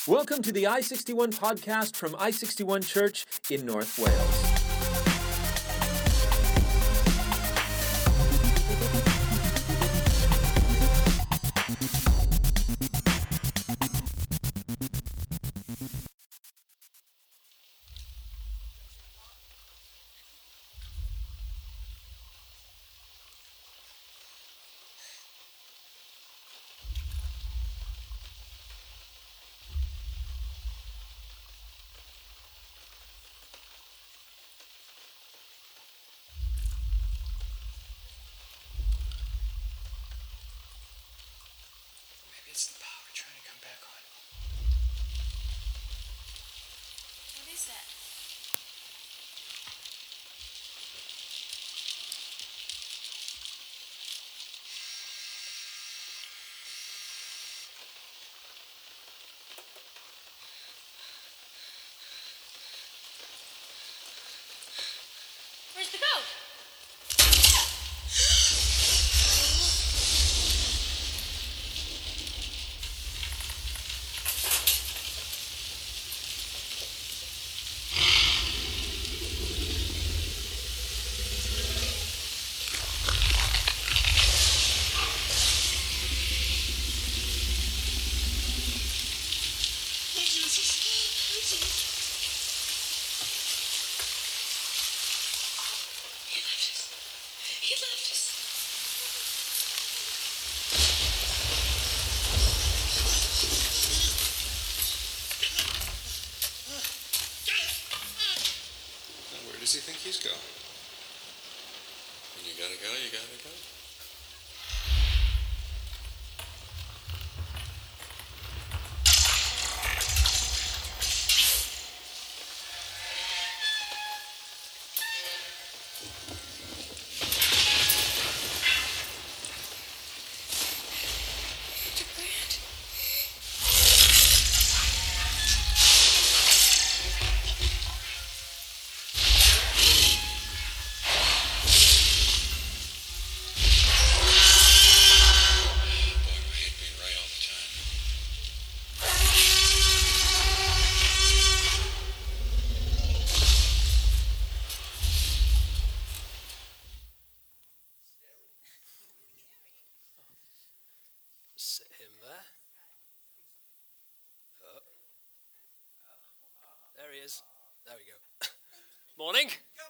Welcome to the I-61 podcast from I-61 Church in North Wales. It's the power trying to come back on. What is that? Where's the goat? He left us. Where does he think he's going? When you gotta go, you gotta go. Dr. Grant? Boy, I hate being right all the time. Sit him there. Oh. There he is. There we go. Morning.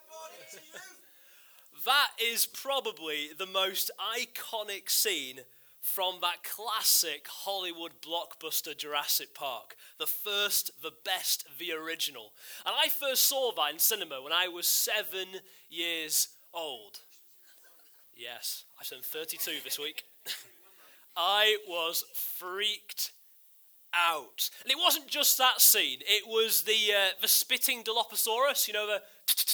That is probably the most iconic scene from that classic Hollywood blockbuster Jurassic Park. The first, the best, the original. And I first saw that in cinema when I was 7 years old. Yes, I turned 32 this week. I was freaked out. And it wasn't just that scene. It was the spitting Dilophosaurus, you know, the...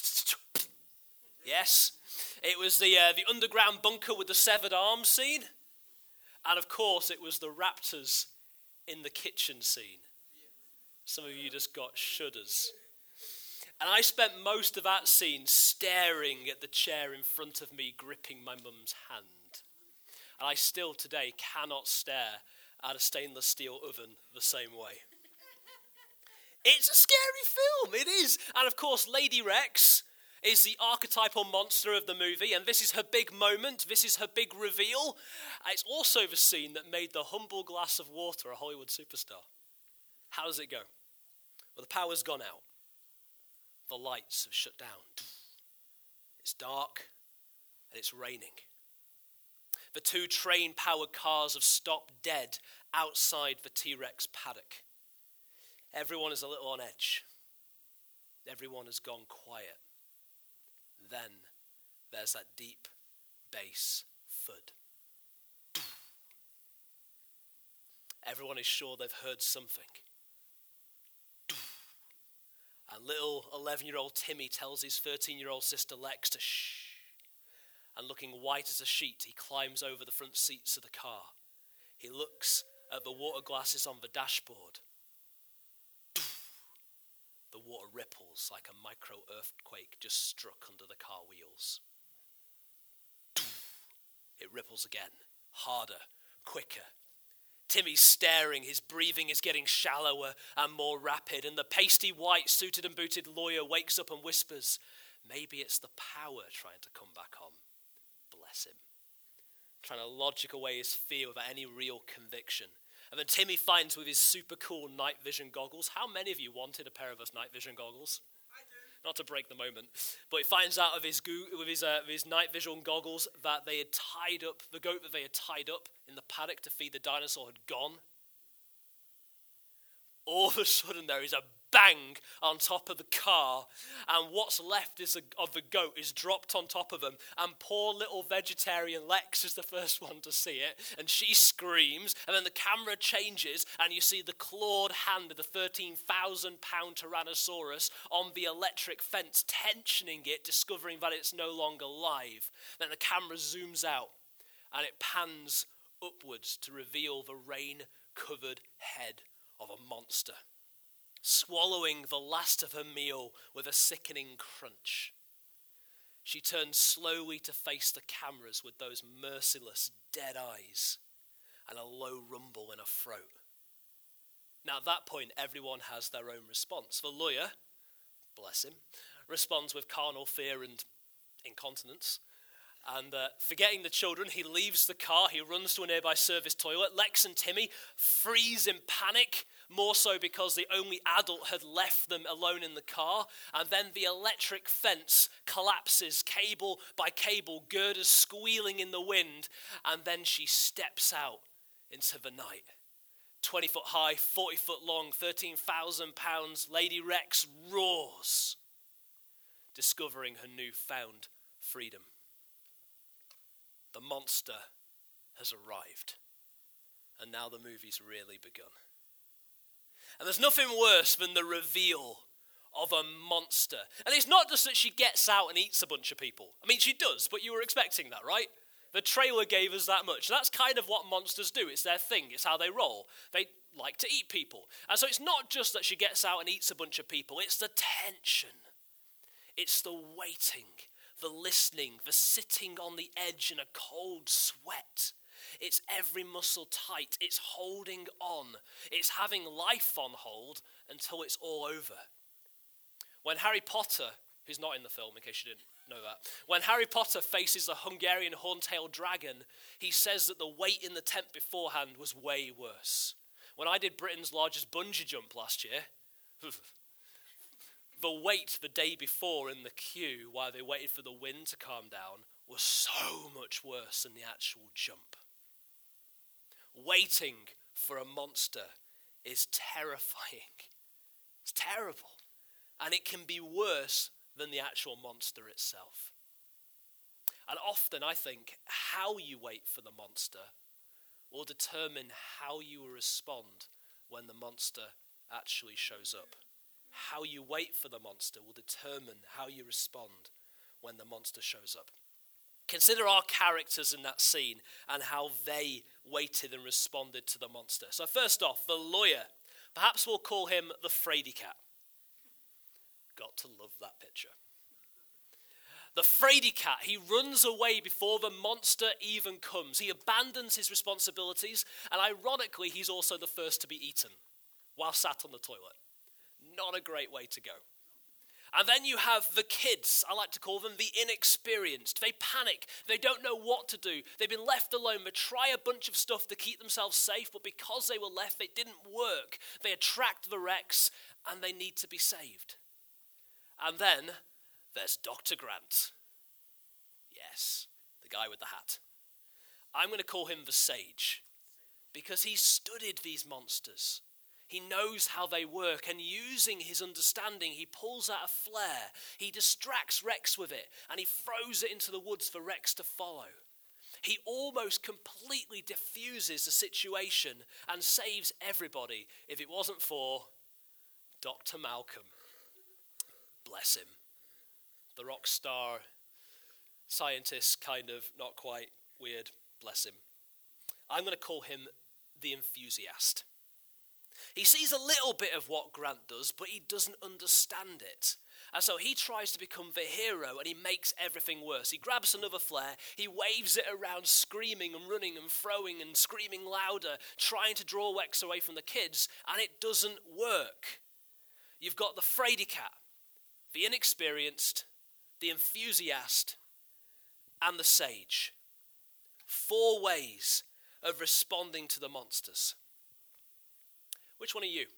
Yes. It was the underground bunker with the severed arm scene. And of course, it was the raptors in the kitchen scene. Some of you just got shudders. And I spent most of that scene staring at the chair in front of me, gripping my mum's hand. And I still today cannot stare at a stainless steel oven the same way. It's a scary film, it is. And of course, Lady Rex is the archetypal monster of the movie, and this is her big moment, this is her big reveal. It's also the scene that made the humble glass of water a Hollywood superstar. How does it go? Well, the power's gone out. The lights have shut down. It's dark, and it's raining. The two train-powered cars have stopped dead outside the T-Rex paddock. Everyone is a little on edge. Everyone has gone quiet. Then there's that deep bass thud. Everyone is sure they've heard something. And little 11-year-old Timmy tells his 13-year-old sister Lex to shh. And looking white as a sheet, he climbs over the front seats of the car. He looks at the water glasses on the dashboard. The water ripples like a micro-earthquake just struck under the car wheels. It ripples again, harder, quicker. Timmy's staring, his breathing is getting shallower and more rapid, and the pasty white suited and booted lawyer wakes up and whispers, maybe it's the power trying to come back on. Bless him. Trying to logic away his fear without any real conviction. And then Timmy finds with his super cool night vision goggles. How many of you wanted a pair of those night vision goggles? I do. Not to break the moment, but he finds out with his night vision goggles that they had tied up, the goat that they had tied up in the paddock to feed the dinosaur had gone. All of a sudden there is a bang on top of the car, and what's left of the goat is dropped on top of them, and poor little vegetarian Lex is the first one to see it, and she screams, and then the camera changes, and you see the clawed hand of the 13,000-pound Tyrannosaurus on the electric fence, tensioning it, discovering that it's no longer live. Then the camera zooms out, and it pans upwards to reveal the rain-covered head of a monster, swallowing the last of her meal with a sickening crunch. She turns slowly to face the cameras with those merciless dead eyes and a low rumble in her throat. Now at that point, everyone has their own response. The lawyer, bless him, responds with carnal fear and incontinence. And forgetting the children, he leaves the car, he runs to a nearby service toilet. Lex and Timmy freeze in panic, more so because the only adult had left them alone in the car. And then the electric fence collapses, cable by cable, girders squealing in the wind. And then she steps out into the night. 20 foot high, 40 foot long, 13,000 pounds, Lady Rex roars, discovering her newfound freedom. The monster has arrived, and now the movie's really begun. And there's nothing worse than the reveal of a monster. And it's not just that she gets out and eats a bunch of people. I mean, she does, but you were expecting that, right? The trailer gave us that much. That's kind of what monsters do. It's their thing. It's how they roll. They like to eat people. And so it's not just that she gets out and eats a bunch of people. It's the tension. It's the waiting, the listening, the sitting on the edge in a cold sweat. It's every muscle tight. It's holding on. It's having life on hold until it's all over. When Harry Potter, who's not in the film in case you didn't know that, when Harry Potter faces the Hungarian horn-tailed dragon, he says that the wait in the tent beforehand was way worse. When I did Britain's largest bungee jump last year, the wait the day before in the queue while they waited for the wind to calm down was so much worse than the actual jump. Waiting for a monster is terrifying. It's terrible. And it can be worse than the actual monster itself. And often I think how you wait for the monster will determine how you will respond when the monster actually shows up. How you wait for the monster will determine how you respond when the monster shows up. Consider our characters in that scene and how they waited and responded to the monster. So first off, the lawyer. Perhaps we'll call him the Frady Cat. Got to love that picture. The Frady Cat, he runs away before the monster even comes. He abandons his responsibilities, and ironically, he's also the first to be eaten while sat on the toilet. Not a great way to go. And then you have the kids, I like to call them the inexperienced. They panic, they don't know what to do. They've been left alone, they try a bunch of stuff to keep themselves safe, but because they were left, it didn't work. They attract the Rex, and they need to be saved. And then there's Dr. Grant. Yes, the guy with the hat. I'm going to call him the sage because he studied these monsters. He knows how they work, and using his understanding, he pulls out a flare. He distracts Rex with it, and he throws it into the woods for Rex to follow. He almost completely diffuses the situation and saves everybody if it wasn't for Dr. Malcolm. Bless him. The rock star, scientist, kind of, not quite, weird, bless him. I'm going to call him the enthusiast. He sees a little bit of what Grant does, but he doesn't understand it. And so he tries to become the hero and he makes everything worse. He grabs another flare, he waves it around screaming and running and throwing and screaming louder, trying to draw Wex away from the kids, and it doesn't work. You've got the fraidy cat, the inexperienced, the enthusiast, and the sage. 4 ways of responding to the monsters. Which one are you?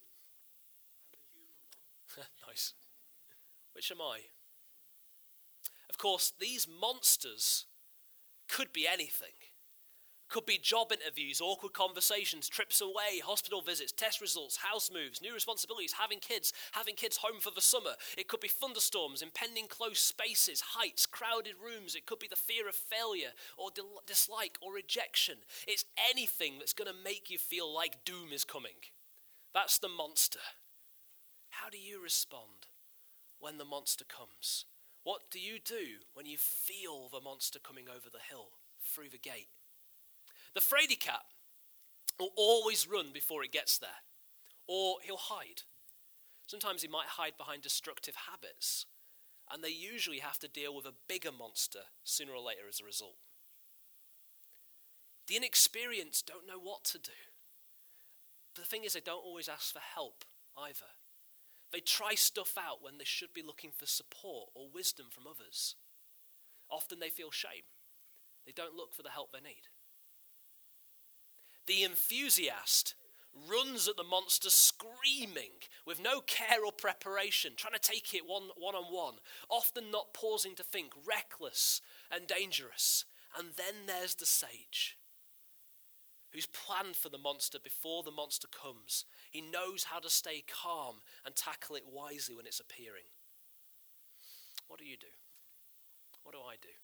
Nice. Which am I? Of course, these monsters could be anything. Could be job interviews, awkward conversations, trips away, hospital visits, test results, house moves, new responsibilities, having kids home for the summer. It could be thunderstorms, impending close spaces, heights, crowded rooms. It could be the fear of failure or dislike or rejection. It's anything that's going to make you feel like doom is coming. That's the monster. How do you respond when the monster comes? What do you do when you feel the monster coming over the hill, through the gate? The fraidy cat will always run before it gets there, or he'll hide. Sometimes he might hide behind destructive habits, and they usually have to deal with a bigger monster sooner or later as a result. The inexperienced don't know what to do. But the thing is, they don't always ask for help either. They try stuff out when they should be looking for support or wisdom from others. Often they feel shame. They don't look for the help they need. The enthusiast runs at the monster screaming with no care or preparation, trying to take it one-on-one, often not pausing to think, reckless and dangerous. And then there's the sage, who's planned for the monster before the monster comes. He knows how to stay calm and tackle it wisely when it's appearing. What do you do? What do I do?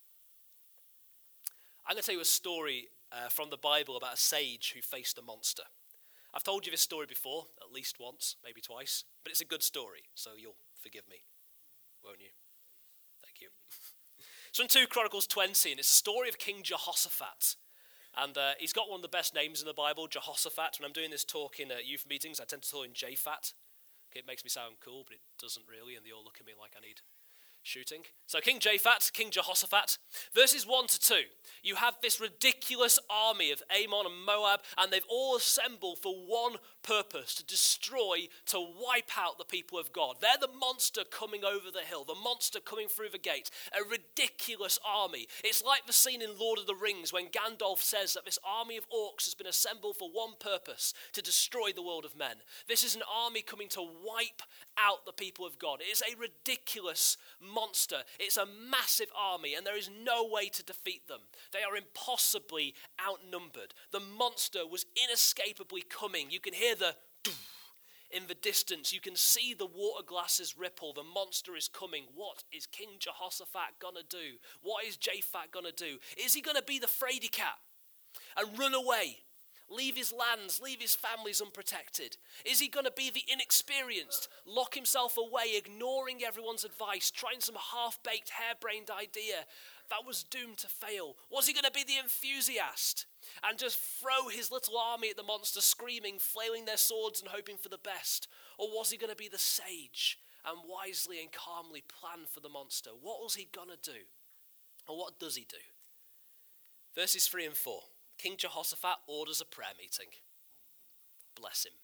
I'm going to tell you a story from the Bible about a sage who faced a monster. I've told you this story before, at least once, maybe twice, but it's a good story, so you'll forgive me, won't you? Thank you. It's from 2 Chronicles 20, and it's a story of King Jehoshaphat. And he's got one of the best names in the Bible, Jehoshaphat. When I'm doing this talk in youth meetings, I tend to call him Japhat. Okay, it makes me sound cool, but it doesn't really, and they all look at me like I need shooting. So King Japhat, King Jehoshaphat, verses 1 to 2. You have this ridiculous army of Ammon and Moab, and they've all assembled for one purpose: to destroy, to wipe out the people of God. They're the monster coming over the hill, the monster coming through the gate, a ridiculous army. It's like the scene in Lord of the Rings when Gandalf says that this army of orcs has been assembled for one purpose: to destroy the world of men. This is an army coming to wipe out the people of God. It is a ridiculous monster. It's a massive army, and there is no way to defeat them. They are impossibly outnumbered. The monster was inescapably coming. You can hear the in the distance. You can see the water glasses ripple. The monster is coming. What is King Jehoshaphat gonna do? What is Japhat gonna do? Is he gonna be the fraidy cat and run away? Leave his lands, leave his families unprotected? Is he going to be the inexperienced, lock himself away, ignoring everyone's advice, trying some half-baked, harebrained idea that was doomed to fail? Was he going to be the enthusiast and just throw his little army at the monster, screaming, flailing their swords and hoping for the best? Or was he going to be the sage and wisely and calmly plan for the monster? What was he going to do? Or what does he do? Verses 3 and 4. King Jehoshaphat orders a prayer meeting. Bless him.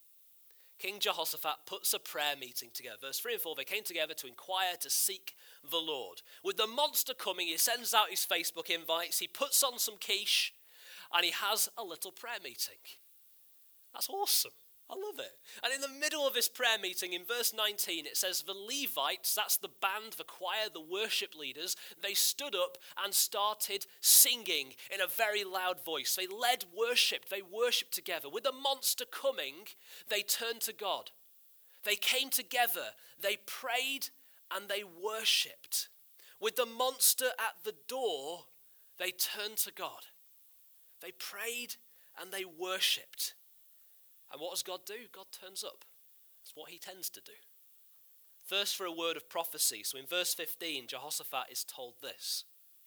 King Jehoshaphat puts a prayer meeting together. Verse 3 and 4, they came together to inquire, to seek the Lord. With the monster coming, he sends out his Facebook invites, he puts on some quiche, and he has a little prayer meeting. That's awesome. I love it. And in the middle of this prayer meeting, in verse 19, it says, the Levites, that's the band, the choir, the worship leaders, they stood up and started singing in a very loud voice. They led worship. They worshipped together. With the monster coming, they turned to God. They came together. They prayed and they worshipped. With the monster at the door, they turned to God. They prayed and they worshipped. And what does God do? God turns up. That's what he tends to do. First, for a word of prophecy. So in verse 15, Jehoshaphat is told this.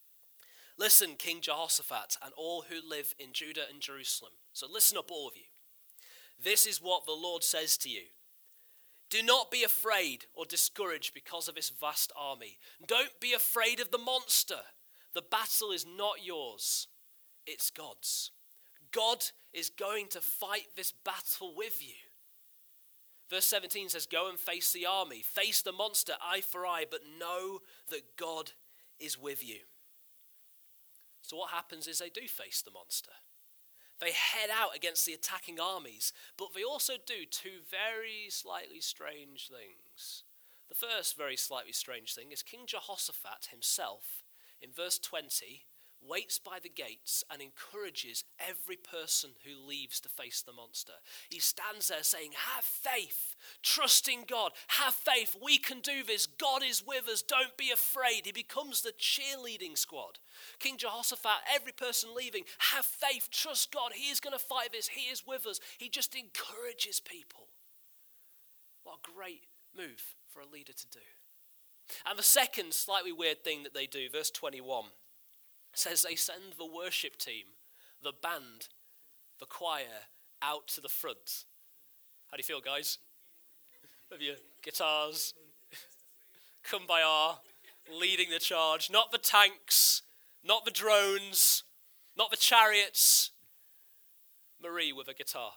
Listen, King Jehoshaphat, and all who live in Judah and Jerusalem. So listen up, all of you. This is what the Lord says to you. Do not be afraid or discouraged because of this vast army. Don't be afraid of the monster. The battle is not yours, it's God's. God is going to fight this battle with you. Verse 17 says, go and face the army. Face the monster eye for eye, but know that God is with you. So what happens is they do face the monster. They head out against the attacking armies, but they also do two very slightly strange things. The first very slightly strange thing is King Jehoshaphat himself, in verse 20, waits by the gates and encourages every person who leaves to face the monster. He stands there saying, have faith, trust in God, have faith, we can do this, God is with us, don't be afraid. He becomes the cheerleading squad. King Jehoshaphat, every person leaving, have faith, trust God, he is going to fight this, he is with us. He just encourages people. What a great move for a leader to do. And the second slightly weird thing that they do, verse 21, says they send the worship team, the band, the choir out to the front. How do you feel, guys? Have your guitars? Kumbaya, leading the charge. Not the tanks, not the drones, not the chariots. Marie with a guitar.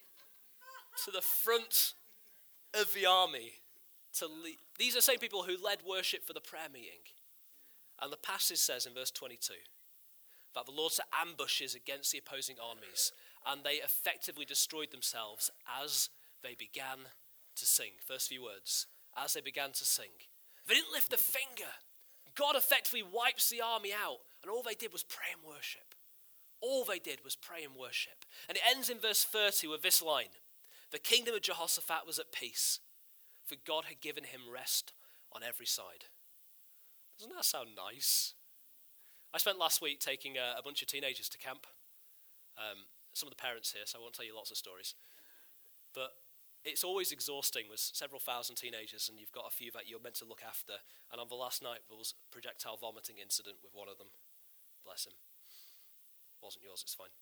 To the front of the army. These are the same people who led worship for the prayer meeting. And the passage says in verse 22 that the Lord set ambushes against the opposing armies, and they effectively destroyed themselves as they began to sing. First few words, as they began to sing. They didn't lift a finger. God effectively wipes the army out, and all they did was pray and worship. All they did was pray and worship. And it ends in verse 30 with this line: the kingdom of Jehoshaphat was at peace, for God had given him rest on every side. Doesn't that sound nice? I spent last week taking a bunch of teenagers to camp. Some of the parents here, so I won't tell you lots of stories. But it's always exhausting with several thousand teenagers, and you've got a few that you're meant to look after. And on the last night, there was a projectile vomiting incident with one of them. Bless him. Wasn't yours, it's fine.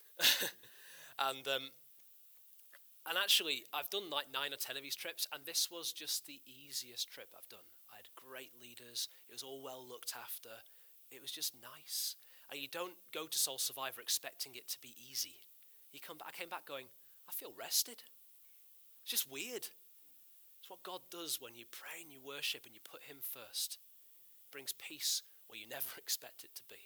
And actually, I've done like 9 or 10 of these trips, and this was just the easiest trip I've done. I had great leaders. It was all well looked after. It was just nice. And you don't go to Soul Survivor expecting it to be easy. I came back going, I feel rested. It's just weird. It's what God does when you pray and you worship and you put him first. It brings peace where you never expect it to be.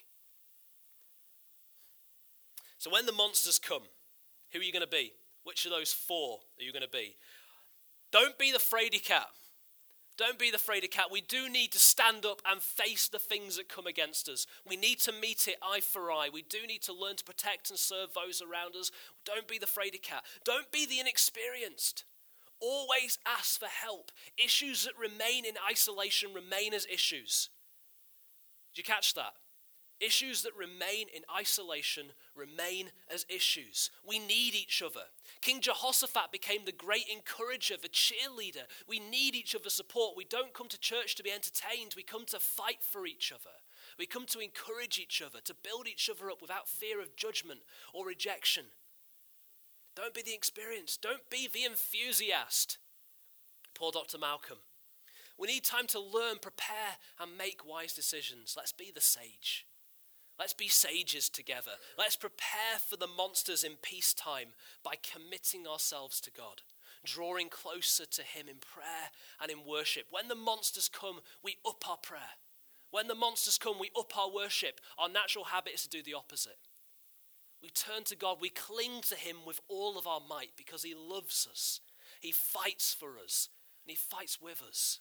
So when the monsters come, who are you going to be? Which of those 4 are you going to be? Don't be the fraidy cat. Don't be the fraidy cat. We do need to stand up and face the things that come against us. We need to meet it eye for eye. We do need to learn to protect and serve those around us. Don't be the fraidy cat. Don't be the inexperienced. Always ask for help. Issues that remain in isolation remain as issues. Did you catch that? Issues that remain in isolation remain as issues. We need each other. King Jehoshaphat became the great encourager, the cheerleader. We need each other's support. We don't come to church to be entertained. We come to fight for each other. We come to encourage each other, to build each other up without fear of judgment or rejection. Don't be the experienced. Don't be the enthusiast. Poor Dr. Malcolm. We need time to learn, prepare, and make wise decisions. Let's be the sage. Let's be sages together. Let's prepare for the monsters in peacetime by committing ourselves to God, drawing closer to him in prayer and in worship. When the monsters come, we up our prayer. When the monsters come, we up our worship. Our natural habit is to do the opposite. We turn to God. We cling to him with all of our might because he loves us. He fights for us and he fights with us.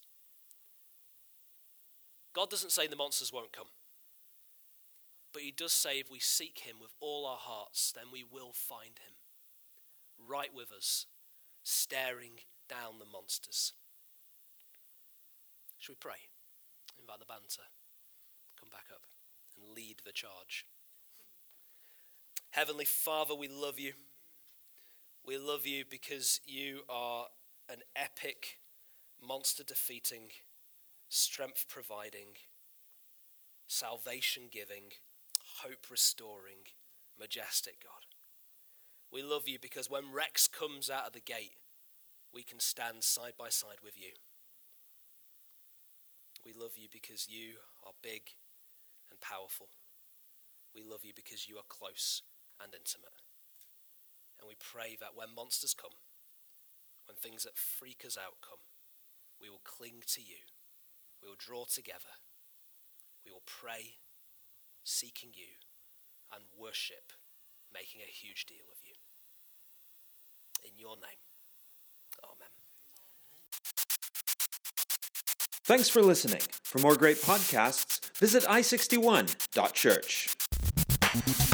God doesn't say the monsters won't come. But he does say if we seek him with all our hearts, then we will find him. Right with us, staring down the monsters. Should we pray? Invite the band to come back up and lead the charge. Heavenly Father, we love you. We love you because you are an epic, monster-defeating, strength-providing, salvation-giving, hope-restoring, majestic God. We love you because when Rex comes out of the gate, we can stand side by side with you. We love you because you are big and powerful. We love you because you are close and intimate. And we pray that when monsters come, when things that freak us out come, we will cling to you. We will draw together. We will pray, seeking you, and worship, making a huge deal of you. In your name, amen. Thanks for listening. For more great podcasts, visit i61.church.